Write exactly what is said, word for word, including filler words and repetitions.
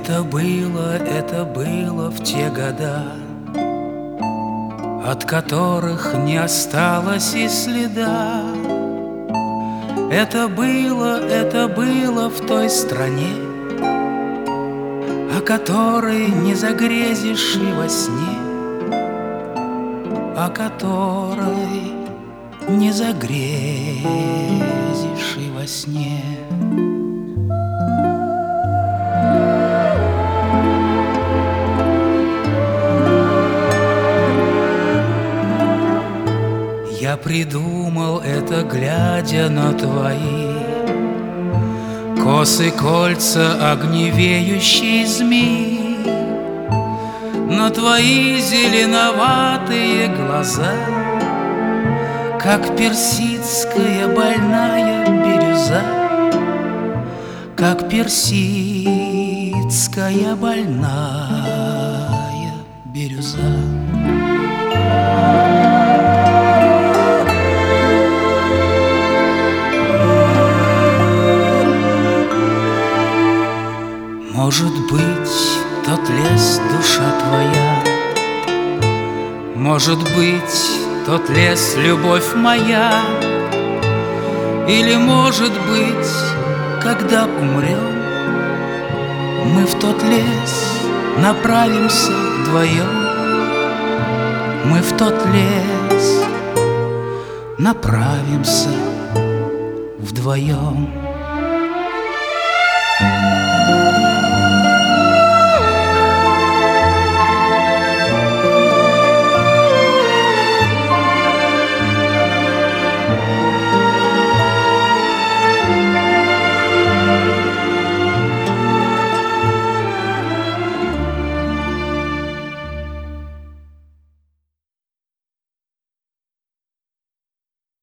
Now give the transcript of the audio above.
Это было, это было в те года, от которых не осталось и следа. Это было, это было в той стране, о которой не загрезишь и во сне, о которой не загрезишь и во сне. Я придумал это, глядя на твои косы, кольца, огневеющие змеи, на твои зеленоватые глаза, как персидская больная бирюза, как персидская больная бирюза. Может быть, тот лес — душа твоя, может быть, тот лес — любовь моя, или, может быть, когда умрем, мы в тот лес направимся вдвоем, мы в тот лес направимся вдвоем.